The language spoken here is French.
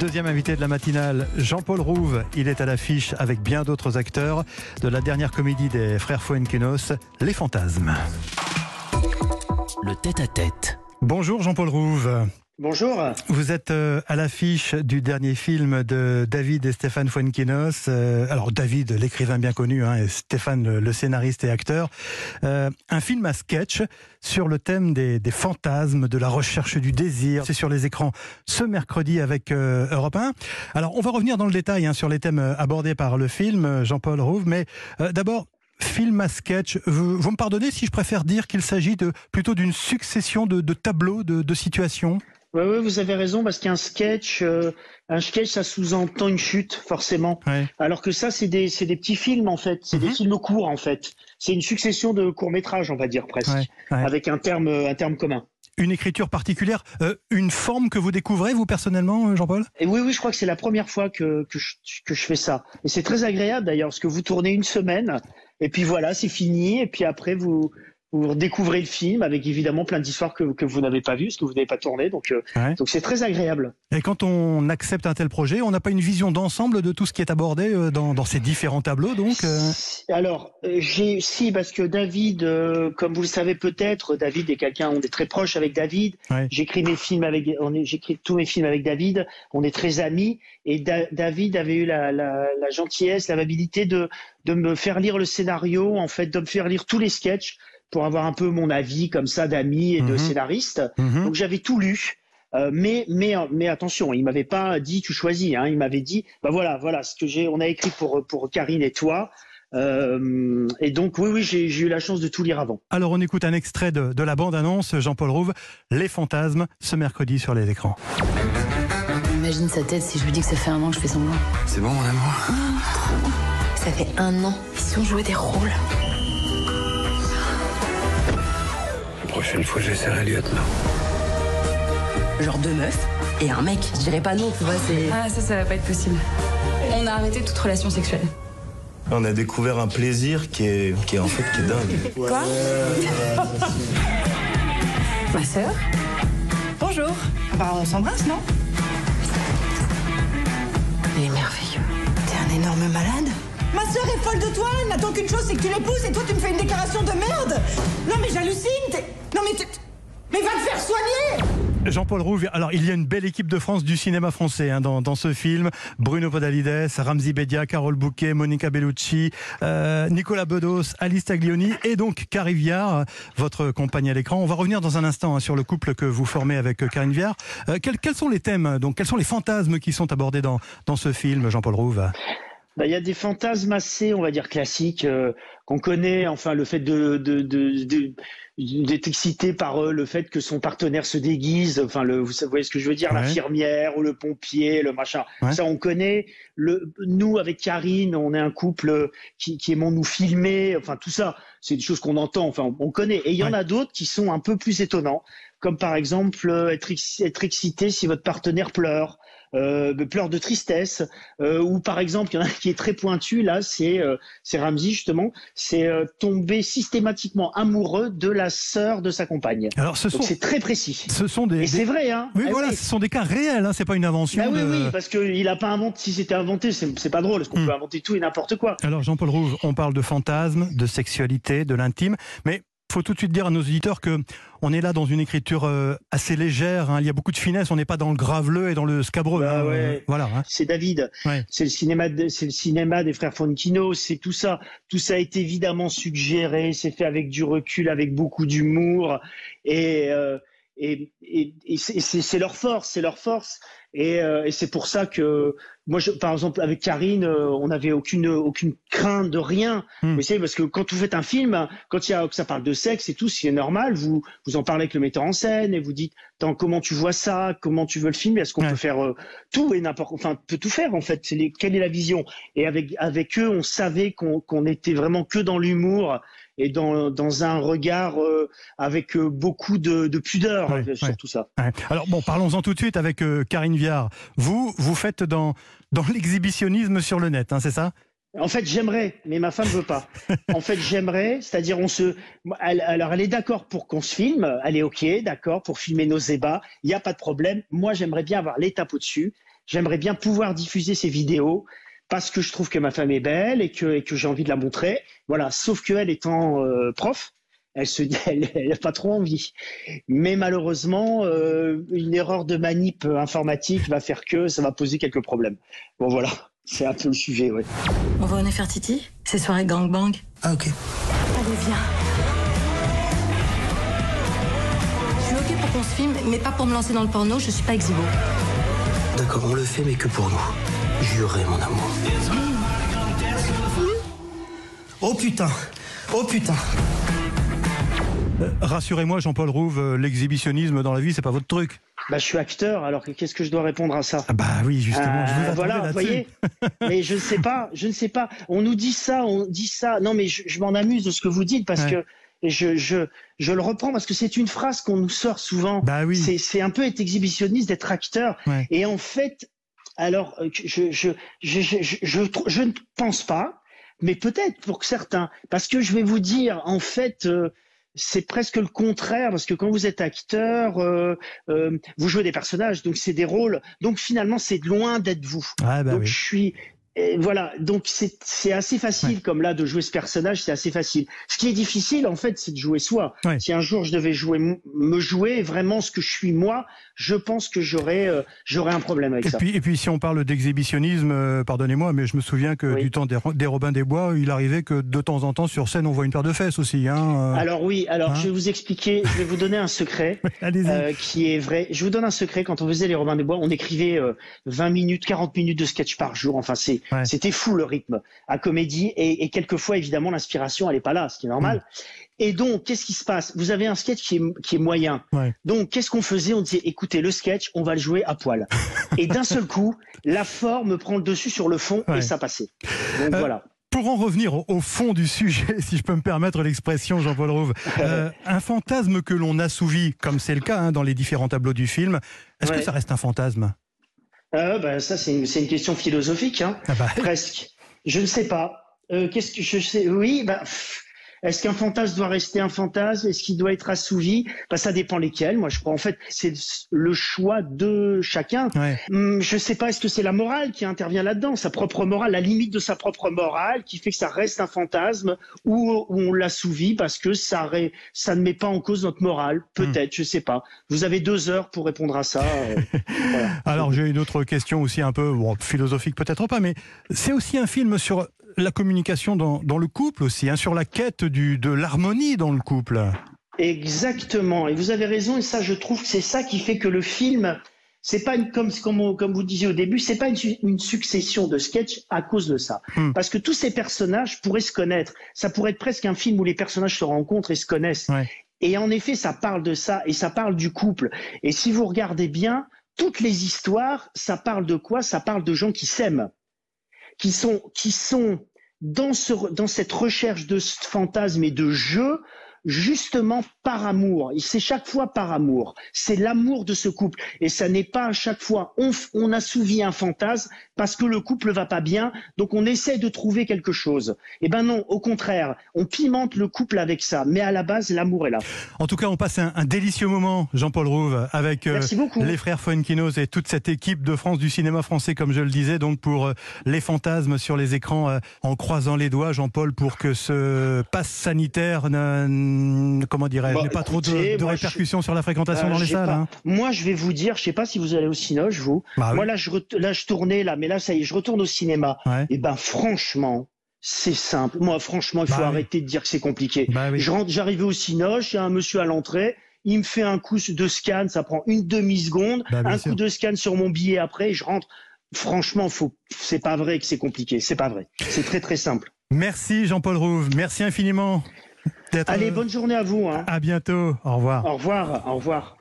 Deuxième invité de la matinale, Jean-Paul Rouve. Il est à l'affiche avec bien d'autres acteurs de la dernière comédie des frères Fuenquinos, Les Fantasmes. Le tête-à-tête. Bonjour Jean-Paul Rouve. Bonjour. Vous êtes à l'affiche du dernier film de David et Stéphane Fuenquinos. Alors David, l'écrivain bien connu, et Stéphane, le scénariste et acteur. Un film à sketch sur le thème des fantasmes, de la recherche du désir. C'est sur les écrans ce mercredi avec Europe 1. Alors on va revenir dans le détail sur les thèmes abordés par le film, Jean-Paul Rouve. Mais d'abord, film à sketch, vous me pardonnez si je préfère dire qu'il s'agit plutôt d'une succession de tableaux, de situations? Oui, vous avez raison, parce qu'un sketch, ça sous-entend une chute, forcément. Ouais. Alors que ça, c'est des petits films, en fait. C'est des films courts, en fait. C'est une succession de courts-métrages, on va dire, presque. Ouais. Avec un terme commun. Une écriture particulière, une forme que vous découvrez, vous, personnellement, Jean-Paul? Et oui, je crois que c'est la première fois que je fais ça. Et c'est très agréable, d'ailleurs, parce que vous tournez une semaine, et puis voilà, c'est fini, et puis après, vous découvrez le film avec évidemment plein d'histoires que vous n'avez pas vues, parce que vous n'avez pas tourné, donc c'est très agréable. Et quand on accepte un tel projet, on n'a pas une vision d'ensemble de tout ce qui est abordé dans ces différents tableaux, donc Alors, si, parce que David, comme vous le savez peut-être, David est quelqu'un, on est très proche avec David. Ouais. J'écris tous mes films avec David, on est très amis, et David avait eu la gentillesse, l'amabilité de me faire lire le scénario, en fait, de me faire lire tous les sketchs, pour avoir un peu mon avis comme ça d'amis et de scénaristes. Donc j'avais tout lu, mais attention, il m'avait pas dit tu choisis, il m'avait dit voilà ce que on a écrit pour Karine et toi. Et donc oui, j'ai eu la chance de tout lire avant. Alors on écoute un extrait de la bande-annonce, Jean-Paul Rouve, Les Fantasmes, ce mercredi sur les écrans. Imagine sa tête si je lui dis que ça fait 1 an que je fais semblant. C'est bon mon amour. Trop bon. Ça fait 1 an, ils ont joué des rôles. La prochaine fois, j'essaierai lieutenant. Genre 2 meufs et un mec. Je dirais pas non, tu vois, c'est... Ah, ça va pas être possible. On a arrêté toute relation sexuelle. On a découvert un plaisir qui est dingue. Quoi? Ma sœur? Bonjour. Bah, on s'embrasse, non? Il est merveilleux. T'es un énorme malade? Ma sœur est folle de toi, elle n'attend qu'une chose, c'est que tu l'épouses, et toi tu me fais une déclaration de merde. Non mais j'hallucine, non mais va te faire soigner. Jean-Paul Rouve, alors il y a une belle équipe de France du cinéma français dans ce film. Bruno Podalides, Ramzy Bedia, Carole Bouquet, Monica Bellucci, Nicolas Bedos, Alice Taglioni et donc Karine Viard, votre compagne à l'écran. On va revenir dans un instant sur le couple que vous formez avec Karine Viard. Quels sont les thèmes, donc quels sont les fantasmes qui sont abordés dans ce film, Jean-Paul Rouve? Il y a des fantasmes assez, on va dire, classiques qu'on connaît. Enfin, le fait d'être excité par le fait que son partenaire se déguise. Enfin, vous voyez ce que je veux dire, l'infirmière ou le pompier, le machin. Ça, on connaît. Nous, avec Karine, on est un couple qui aimons nous filmer. Enfin, tout ça, c'est des choses qu'on entend. Enfin, on connaît. Et il y en a d'autres qui sont un peu plus étonnants, comme par exemple être excité si votre partenaire pleure. Pleure de tristesse, ou par exemple, il y en a qui est très pointu, là, c'est Ramzy justement, c'est tomber systématiquement amoureux de la sœur de sa compagne. Alors donc c'est très précis. Ce sont et c'est vrai, hein. Oui, voilà, ce sont des cas réels, c'est pas une invention. Oui, parce qu'il a pas inventé. Si c'était inventé, c'est pas drôle, parce qu'on peut inventer tout et n'importe quoi. Alors Jean-Paul Rouve, on parle de fantasmes, de sexualité, de l'intime, mais il faut tout de suite dire à nos auditeurs que on est là dans une écriture assez légère. Il y a beaucoup de finesse. On n'est pas dans le graveleux et dans le scabreux. Voilà. C'est David. Ouais. C'est le cinéma des frères Fuenquinos. C'est tout ça. Tout ça est évidemment suggéré. C'est fait avec du recul, avec beaucoup d'humour. Et c'est leur force. C'est leur force. Et c'est pour ça que moi, par exemple, avec Karine, on n'avait aucune crainte de rien. Vous savez, parce que quand vous faites un film, que ça parle de sexe et tout, c'est normal. Vous en parlez avec le metteur en scène et vous dites, comment tu vois ça, comment tu veux le film, est-ce qu'on peut faire tout et n'importe, enfin, peut tout faire en fait. Quelle est la vision? Et avec eux, on savait qu'on était vraiment que dans l'humour et dans un regard avec beaucoup de pudeur sur tout ça. Ouais. Alors bon, parlons-en tout de suite avec Karine Viard. Vous faites dans l'exhibitionnisme sur le net, c'est ça? En fait, j'aimerais, mais ma femme veut pas. En fait, j'aimerais, c'est-à-dire alors elle est d'accord pour qu'on se filme, elle est ok, d'accord pour filmer nos ébats, il y a pas de problème. Moi, j'aimerais bien avoir l'étape au-dessus, j'aimerais bien pouvoir diffuser ces vidéos parce que je trouve que ma femme est belle et que j'ai envie de la montrer. Voilà, sauf qu'elle étant prof, elle se dit, elle n'a pas trop envie. Mais malheureusement, une erreur de manip informatique va faire que ça va poser quelques problèmes. Bon voilà, c'est un peu le sujet, ouais. On va au Nefertiti? C'est soirée gangbang. Ah ok. Allez, viens. Je suis ok pour qu'on se filme, mais pas pour me lancer dans le porno, je suis pas exhibo. D'accord, on le fait, mais que pour nous. Jurez, mon amour. Oh putain. Oh putain. Rassurez-moi, Jean-Paul Rouve, l'exhibitionnisme dans la vie, c'est pas votre truc. Bah, je suis acteur, alors qu'est-ce que je dois répondre à ça? Ah bah oui, justement, je vous attendais voilà, là-dessus. vous voyez. Mais je ne sais pas. On nous dit ça, Non, mais je m'en amuse de ce que vous dites parce que je le reprends parce que c'est une phrase qu'on nous sort souvent. Bah oui. C'est un peu être exhibitionniste, d'être acteur. Ouais. Et en fait, alors, je ne pense pas, mais peut-être pour certains, parce que je vais vous dire, en fait. C'est presque le contraire, parce que quand vous êtes acteur, vous jouez des personnages, donc c'est des rôles. Donc finalement, c'est loin d'être vous. Ah bah donc oui. je suis... voilà, donc c'est assez facile, comme là, de jouer ce personnage, c'est assez facile. Ce qui est difficile, en fait, c'est de jouer soi. Ouais. Si un jour je devais me jouer vraiment ce que je suis moi, je pense que j'aurais un problème avec ça. Et puis si on parle d'exhibitionnisme, pardonnez-moi, mais je me souviens que du temps des Robins des Bois, il arrivait que de temps en temps sur scène, on voit une paire de fesses aussi. Alors oui, je vais vous expliquer, je vais vous donner un secret qui est vrai. Je vous donne un secret, quand on faisait les Robins des Bois, on écrivait 20 minutes, 40 minutes de sketch par jour, enfin c'était fou le rythme à comédie et quelquefois évidemment l'inspiration elle est pas là, ce qui est normal. Et donc qu'est-ce qui se passe? Vous avez un sketch qui est moyen. Donc qu'est-ce qu'on faisait? On disait écoutez, le sketch on va le jouer à poil. Et d'un seul coup la forme prend le dessus sur le fond et ça passait. Donc voilà. Pour en revenir au fond du sujet, si je peux me permettre l'expression, Jean-Paul Rouve, un fantasme que l'on assouvit, comme c'est le cas dans les différents tableaux du film, est-ce que ça reste un fantasme? Ça c'est une question philosophique, presque. Je ne sais pas. Qu'est-ce que je sais? Oui, est-ce qu'un fantasme doit rester un fantasme? Est-ce qu'il doit être assouvi? Ça dépend lesquels. Moi, je crois en fait c'est le choix de chacun. Je sais pas. Est-ce que c'est la morale qui intervient là-dedans, sa propre morale, la limite de sa propre morale, qui fait que ça reste un fantasme, ou on l'assouvit parce que ça ne met pas en cause notre morale? Peut-être, je sais pas. Vous avez 2 heures pour répondre à ça. Voilà. Alors j'ai une autre question aussi un peu philosophique, peut-être pas, mais c'est aussi un film sur la communication dans le couple aussi, sur la quête de l'harmonie dans le couple. Exactement, et vous avez raison, et ça je trouve que c'est ça qui fait que le film, c'est pas comme vous disiez au début, c'est pas une succession de sketchs à cause de ça. Parce que tous ces personnages pourraient se connaître, ça pourrait être presque un film où les personnages se rencontrent et se connaissent. Et en effet, ça parle de ça, et ça parle du couple. Et si vous regardez bien, toutes les histoires, ça parle de quoi? Ça parle de gens qui s'aiment. Qui sont dans cette recherche de ce fantasme et de jeu, justement par amour. C'est chaque fois par amour. C'est l'amour de ce couple. Et ça n'est pas à chaque fois, on assouvit un fantasme parce que le couple va pas bien, donc on essaie de trouver quelque chose. Eh ben non, au contraire, on pimente le couple avec ça. Mais à la base, l'amour est là. En tout cas, on passe un délicieux moment, Jean-Paul Rouve, avec les frères Fuenquinos et toute cette équipe de France du cinéma français, comme je le disais, donc pour les fantasmes sur les écrans, en croisant les doigts, Jean-Paul, pour que ce pass sanitaire n'ait pas trop de répercussions sur la fréquentation dans les salles. Moi, je vais vous dire, je sais pas si vous allez au Cinoche, vous. Moi, là, je tournais, mais là, ça y est, je retourne au cinéma. Et franchement, c'est simple. Moi, franchement, il faut arrêter de dire que c'est compliqué. J'arrivais au Cinoche, il y a un monsieur à l'entrée, il me fait un coup de scan, ça prend une demi-seconde, coup de scan sur mon billet après, et je rentre. Franchement, c'est pas vrai que c'est compliqué, c'est pas vrai. C'est très très simple. Merci Jean-Paul Rouve, merci infiniment. Allez, bonne journée à vous. À bientôt, au revoir. Au revoir, au revoir.